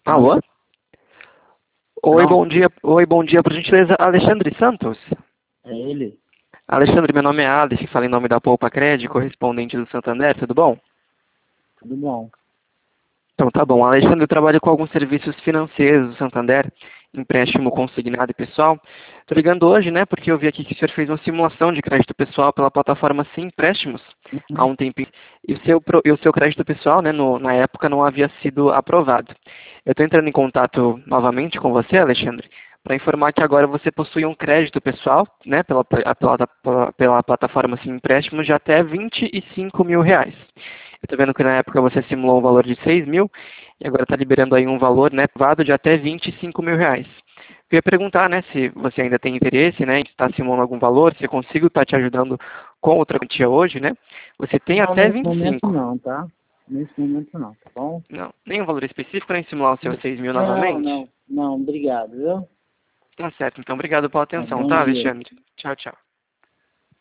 Alô? Oi, Pronto, bom dia. Oi, bom dia, por gentileza, Alexandre Santos. é ele. Alexandre, meu nome é Alex, falo em nome da Poupa Cred, correspondente do Santander, tudo bom? Tudo bom. Então tá bom. Alexandre, eu trabalho com alguns serviços financeiros do Santander, empréstimo consignado e pessoal. Estou ligando hoje, né, porque eu vi aqui que o senhor fez uma simulação de crédito pessoal pela plataforma Sim Empréstimos há Uhum. um tempinho. E o seu crédito pessoal, né, na época não havia sido aprovado. Eu estou entrando em contato novamente com você, Alexandre, para informar que agora você possui um crédito pessoal, né, pela plataforma Sim Empréstimos de até R$ 25.000. Eu estou vendo que na época você simulou um valor de 6 mil e agora está liberando aí um valor, né, privado de até R$ 25.000. Eu ia perguntar, né, se você ainda tem interesse, né, em estar simulando algum valor, se eu consigo estar te ajudando com outra quantia hoje, né? Você tem Não, até nesse momento 25. não, tá? Nesse momento não, tá bom? Não, nenhum valor específico para simular os seus 6 mil Não, novamente? não, não, obrigado, viu? Tá certo, então obrigado pela Tá, atenção, bom tá, dia. Alexandre? Tchau, tchau.